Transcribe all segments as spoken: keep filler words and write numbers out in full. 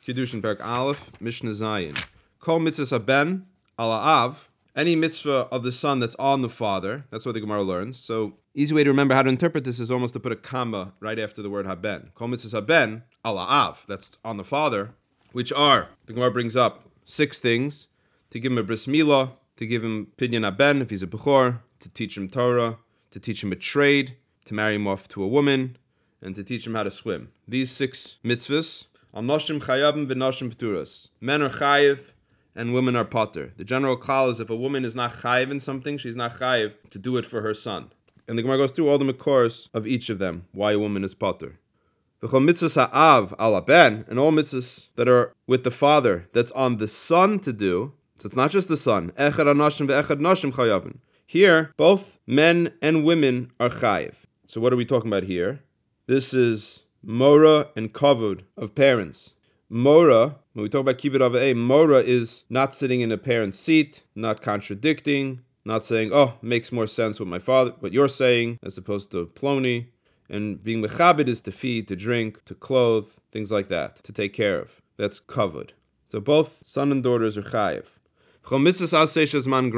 Kiddushin Perek Aleph, Mishnah Zayin. Kol mitzvahs haben ala av. Any mitzvah of the son that's on the father. That's what the Gemara learns. So, easy way to remember how to interpret this is almost to put a comma right after the word haben. Kol mitzvahs haben ala av. That's on the father, which are, the Gemara brings up six things. To give him a bris milah, to give him pidyon haben if he's a bechor, to teach him Torah, to teach him a trade, to marry him off to a woman, and to teach him how to swim. These six mitzvahs, al noshim chayavim v'noshim p'turas. Men are chayiv, and women are pater. The general call is if a woman is not chayiv in something, she's not chayiv to do it for her son. And the Gemara goes through all the makors of each of them, why a woman is pater. V'chol mitzvahs ha'av ala ben, and all mitzvahs that are with the father, that's on the son to do. So it's not just the son. Echad anoshim ve'echad noshim chayavim. Here, both men and women are chayiv. So what are we talking about here? This is mora and kavod of parents. Mora, when we talk about kibbud avei, mora is not sitting in a parent's seat, not contradicting, not saying, oh, makes more sense what my father, what you're saying, as opposed to ploni. And being mechabed is to feed, to drink, to clothe, things like that, to take care of. That's kavod. So both son and daughters are chayiv. Any mitzvah say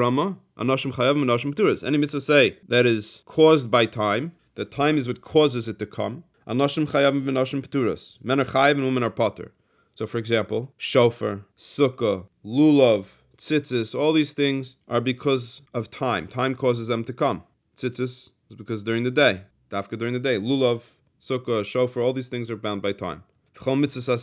that is caused by time, that time is what causes it to come. Men are chayiv and women are pater. So for example, shofar, sukkah, lulav, tzitzis, all these things are because of time. Time causes them to come. Tzitzis is because during the day. Dafka during the day. Lulav, sukkah, shofar, all these things are bound by time. Any mitzvah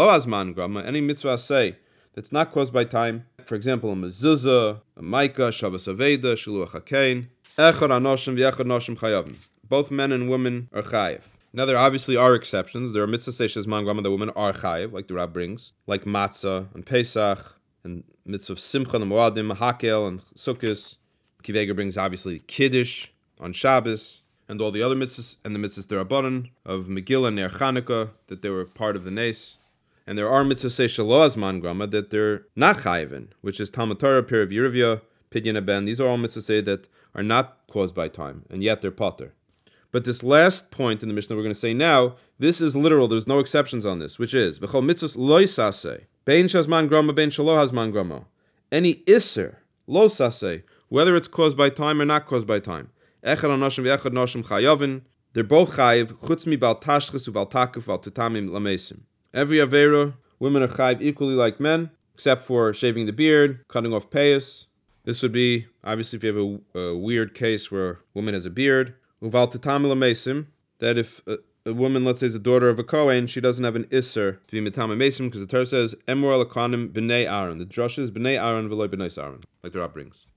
say that's not caused by time. For example, a mezuzah, a maika, shavas aveda, shiluach hakein. Echad anoshim v'echad noshim chayavim. Both men and women are chayiv. Now there obviously are exceptions. There are mitzvah seishes man grama that women are chayiv, like the Rab brings, like matzah and Pesach, and mitzvah of simcha and moadim, hakel and sukkos. Kivega brings obviously kiddush on Shabbos, and all the other mitzvahs, and the mitzvahs derabanan of Megillah and Ner Chanukah, that they were part of the nes. And there are mitzvahs seishes lo azman grama that they're not chayiv in, which is Talmud Torah, Pirav Yeruvia, Pidyon haben. These are all mitzvahs that are not caused by time, and yet they're pater. But this last point in the Mishnah we're going to say now, this is literal, there's no exceptions on this, which is, V'chol mitzvahs lo saseh, bein shazman grama, bein shalo hazman grama. Any isser, lo saseh, whether it's caused by time or not caused by time. Echad anoshim v'echad noshim chayavin, they're both chayiv, chutz mi bal tashchis uval takuf val tetamim lamesim. Every avera, women are chayiv equally like men, except for shaving the beard, cutting off payas. This would be, obviously, if you have a, a weird case where a woman has a beard, uval tetamim lamesim, that if a, a woman, let's say, is a daughter of a Kohen, she doesn't have an isser to be metamim mesim, because the Torah says, emor alakanim b'nei Aaron. The drush is b'nei Aaron v'loy b'nei Aaron, like the Rab brings.